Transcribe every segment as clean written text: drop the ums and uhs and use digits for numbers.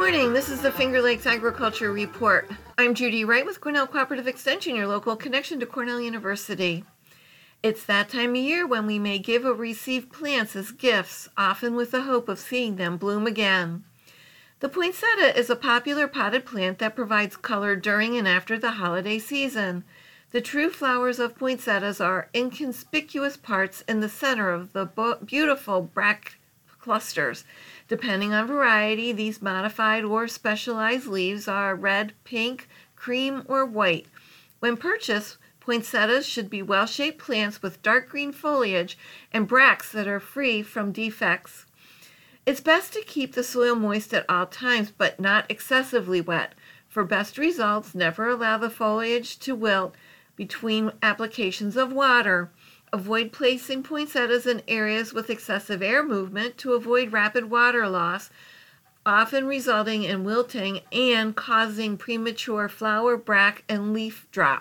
morning. This is the Finger Lakes Agriculture Report. I'm Judy Wright with Cornell Cooperative Extension, your local connection to Cornell University. It's that time of year when we may give or receive plants as gifts, often with the hope of seeing them bloom again. The poinsettia is a popular potted plant that provides color during and after the holiday season. The true flowers of poinsettias are inconspicuous parts in the center of the beautiful bracts clusters. Depending on variety, these modified or specialized leaves are red, pink, cream, or white. When purchased, poinsettias should be well-shaped plants with dark green foliage and bracts that are free from defects. It's best to keep the soil moist at all times, but not excessively wet. For best results, never allow the foliage to wilt between applications of water. Avoid placing poinsettias in areas with excessive air movement to avoid rapid water loss, often resulting in wilting and causing premature flower, bract, and leaf drop.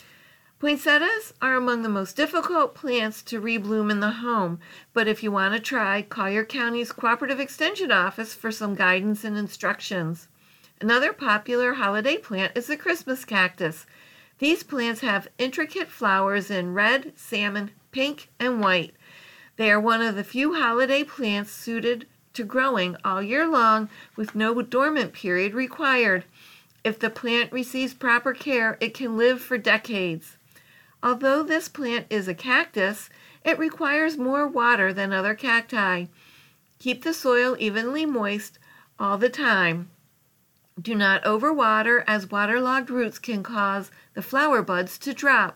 Poinsettias are among the most difficult plants to rebloom in the home, but if you want to try, call your county's Cooperative Extension Office for some guidance and instructions. Another popular holiday plant is the Christmas cactus. These plants have intricate flowers in red, salmon, pink, and white. They are one of the few holiday plants suited to growing all year long with no dormant period required. If the plant receives proper care, it can live for decades. Although this plant is a cactus, it requires more water than other cacti. Keep the soil evenly moist all the time. Do not overwater, as waterlogged roots can cause the flower buds to drop.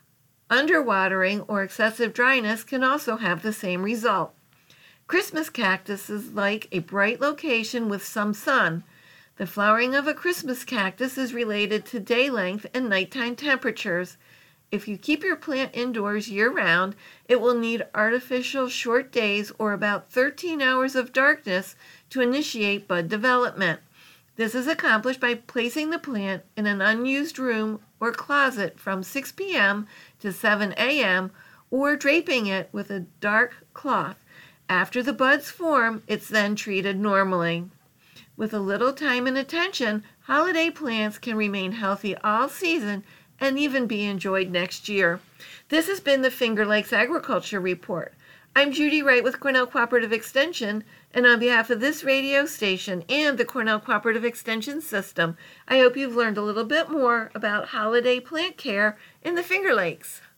Underwatering or excessive dryness can also have the same result. Christmas cactuses like a bright location with some sun. The flowering of a Christmas cactus is related to day length and nighttime temperatures. If you keep your plant indoors year-round, it will need artificial short days or about 13 hours of darkness to initiate bud development. This is accomplished by placing the plant in an unused room or closet from 6 p.m. to 7 a.m. or draping it with a dark cloth. After the buds form, it's then treated normally. With a little time and attention, holiday plants can remain healthy all season and even be enjoyed next year. This has been the Finger Lakes Agriculture Report. I'm Judy Wright with Cornell Cooperative Extension, and on behalf of this radio station and the Cornell Cooperative Extension System, I hope you've learned a little bit more about holiday plant care in the Finger Lakes.